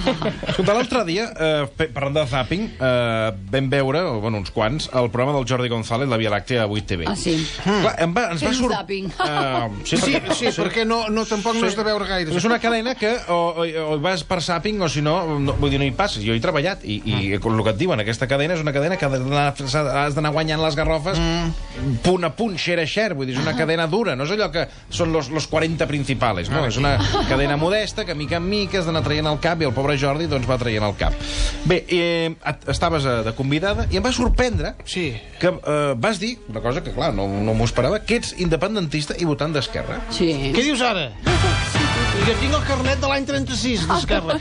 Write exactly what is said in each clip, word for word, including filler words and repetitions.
Escolta, l'altre dia, eh, parlant de zapping, eh, vam veure, o, bueno, uns quants, el programa del Jordi González, La Via Làctea, a vuit T V. Ah, sí? Mm. Clar, em va, ens És va un sort... zapping. Uh, sí, Sí, perquè, sí, perquè no, no, tampoc no és de veure gaire. és una cadena que o, o, o vas per zapping o si no, no, vull dir, no hi passes. Jo he treballat i, i el que et diuen, aquesta cadena és una cadena que has d'anar- has d'anar guanyant les garrofes mm. punt a punt, share a share. Vull dir, és una cadena dura, no és allò que són los, los quaranta principals, no? Ah, és una cadena modesta que mica en mica has d'anar traient el cap i el pobre Jordi doncs va traient el cap. Bé, eh, estaves eh, de convidada i em va sorprendre Sí. que eh, vas dir una cosa que, clar, no, no m'ho esperava, que ets independentista i votant d'Esquerra. Sí. Què dius ara? Jo tinc el carnet de l'any trenta-sis, d'Esquerra.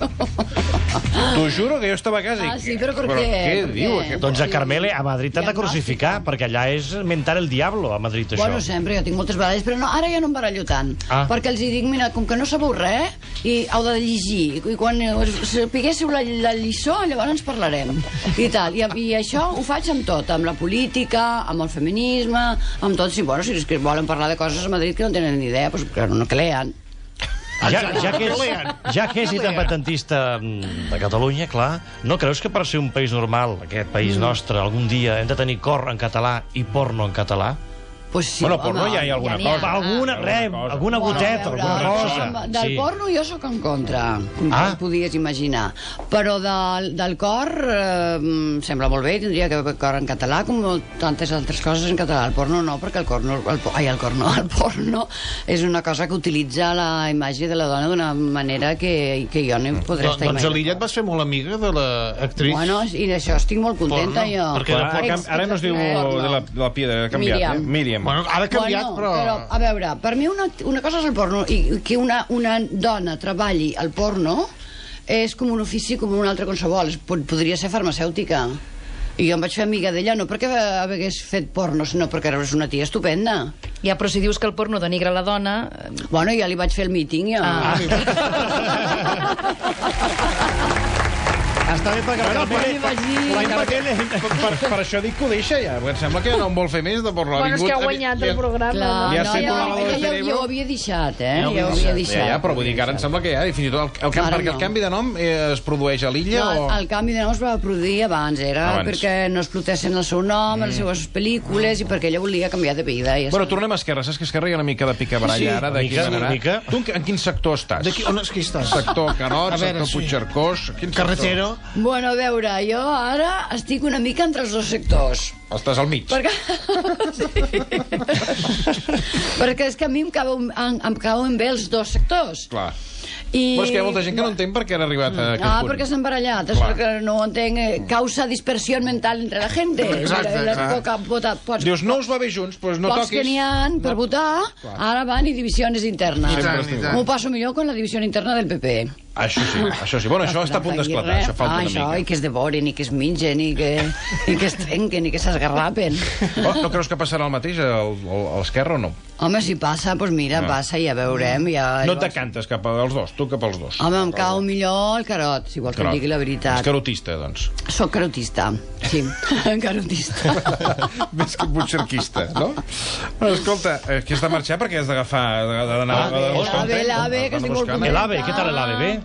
T'ho juro que jo estava a casa i... Ah, sí, però per però què? què Per diu? què? Aquest... Doncs a Sí. Carmele, a Madrid t'han de Diagnòstic. crucificar, perquè allà és mentar el diablo, a Madrid, això. Bueno, sempre, jo tinc moltes baralles, però no, ara ja no em barallo tant. Ah. Perquè els hi dic, mira, com que no sabeu res, i heu de llegir, i quan sapiguéssiu la, la lliçó, llavors ens parlarem. I tal. I, I això ho faig amb tot, amb la política, amb el feminisme, amb tot. Si, bueno, si és que volen parlar de coses a Madrid que no tenen ni idea, doncs que no que lean. Ja, ja, que és, ja que és independentista mm, de Catalunya, clar, no creus que per ser un país normal, aquest país nostre, algun dia hem de tenir cor en català i porno en català? Pues sí, Bueno, home, porno ja hi ha alguna n'hi cosa. Alguna, res, cosa. alguna Bueno, goteta, a veure, alguna cosa. amb- Del Sí. porno jo sóc en contra, com Ah. ah. podies imaginar. Però del, del cor eh, em sembla molt bé, tindria que haver cor en català, com tantes altres coses en català. El porno no, perquè el corno... El, po- ai, el corno, el porno és una cosa que utilitza la imatge de la dona d'una manera que, que jo no hi podré estar Doncs a imaginant. l'Illa et vas fer molt amiga de l'actriz. Bueno, i d'això estic molt contenta, Porno, jo. perquè Clar, ara, cam- ara no es diu Porno. de la, de la Pia, ha canviat, Míriam. eh? Míriam. Bueno, ara ha canviat, bueno, però... però... A veure, per mi una, una cosa és el porno, i que una, una dona treballi al porno és com un ofici com un altre qualsevol. Es pod- Podria ser farmacèutica. I jo em vaig fer amiga d'ella, no perquè hagués fet porno, sinó perquè era una tia estupenda. Ja, però si dius que el porno denigra la dona... eh, Bueno, ja li vaig fer el míting, jo. Ah. Està bé perquè Bueno, la Carmele... li vaig dir- la Carmele... Per, per això dic que ho deixa ja, perquè em sembla que ja no en vol fer més de porno. Bueno, és que ha guanyat el programa. Clar, Ja no, sé ja, tu la bola de ja, ja, cerebro. ja ho havia deixat, eh? Ja ho Ja ho havia havia deixat. deixat. Ja, ja, però vull dir que ara em sembla que ja, fins i tot, el, el, canvi, Ara perquè no. el canvi de nom eh, es produeix a l'illa No, o... el canvi de nom es va produir abans, era Abans. perquè no explotessin el seu nom, mm. les seves pel·lícules, i perquè ella volia canviar de vida. I ja Bueno, està. tornem a Esquerra. Saps que Esquerra hi ha una mica de picabaralla Sí, ara? De una mica, quina manera? una mica. Tu en, en quin sector estàs? De qui, on és que hi estàs? Sector Canot, A veure, sector sí. Puigcercós... Quin sector? Carretero. Bueno, a veure, jo ara estic una mica entre els dos sectors. Estàs al mig. Perquè... perquè és que a mi em cauen, em, em cauen bé els dos sectors. Clar. I... Però és que hi ha molta gent que no entén per què han arribat a aquest Ah, punt. perquè s'han barallat, és Clar. perquè no ho entenc. eh, Causa dispersió mental entre la gente. Exacte, Les clar. poca- vota- pots, Dius, no us va bé junts, doncs no pocs toquis. que n'hi ha per votar, ara van i divisions internes. I tant, i tant. M'ho passo millor con la divisió interna del P P. Això sí, això sí. Bueno, això està a punt d'esclatar, això falta ah, una això, mica. i que es devoren, i que es mengen, i que, i que es trenquen, i que s'esgarrapen. Oh, no creus que passarà el mateix al- al- a l'Esquerra o no? Home, si passa, doncs mira, No. passa, ja veurem. Ja, No llavors- te cantes cap als dos, tu cap als dos. Home, em cau millor el carot, si vols que et digui la veritat. És carotista, doncs. Soc carotista, sí, carotista. Més que puigcerquista, no? Escolta, eh, que has de marxar perquè has d'agafar... d'anar Ah, a buscar un l'AVE, tren. l'AVE, que Van a estic molt buscar, contenta. El AVE, què tal el AVE? Bé?